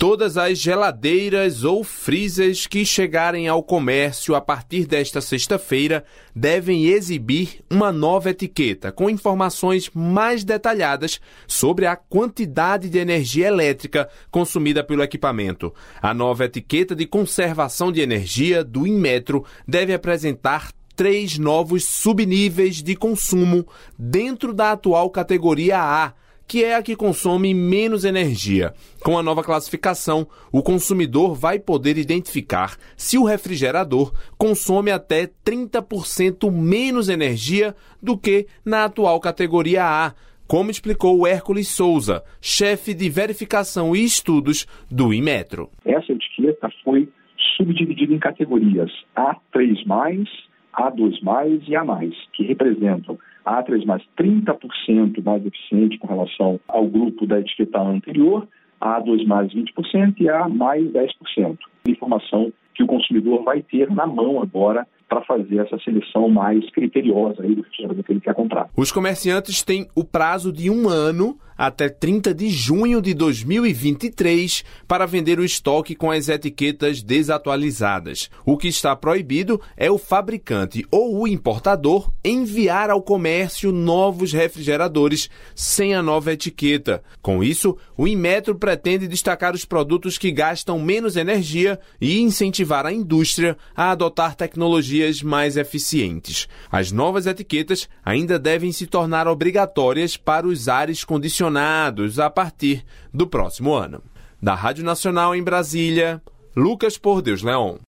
Todas as geladeiras ou freezers que chegarem ao comércio a partir desta sexta-feira devem exibir uma nova etiqueta com informações mais detalhadas sobre a quantidade de energia elétrica consumida pelo equipamento. A nova etiqueta de conservação de energia do Inmetro deve apresentar 3 novos subníveis de consumo dentro da atual categoria A, que é a que consome menos energia. Com a nova classificação, o consumidor vai poder identificar se o refrigerador consome até 30% menos energia do que na atual categoria A, como explicou o Hércules Souza, chefe de verificação e estudos do Inmetro. Essa etiqueta foi subdividida em categorias A3+, A2+, e A+, que representam a A3+, 30% mais eficiente com relação ao grupo da etiqueta anterior, a A2+, 20% e a A+, 10%. Informação que o consumidor vai ter na mão agora para fazer essa seleção mais criteriosa aí do refrigerador que ele quer comprar. Os comerciantes têm o prazo de 1 ano até 30 de junho de 2023 para vender o estoque com as etiquetas desatualizadas. O que está proibido é o fabricante ou o importador enviar ao comércio novos refrigeradores sem a nova etiqueta. Com isso, o Inmetro pretende destacar os produtos que gastam menos energia e incentivar a indústria a adotar tecnologias mais eficientes. As novas etiquetas ainda devem se tornar obrigatórias para os ares condicionados a partir do próximo ano. Da Rádio Nacional em Brasília, Lucas Por Deus Leon.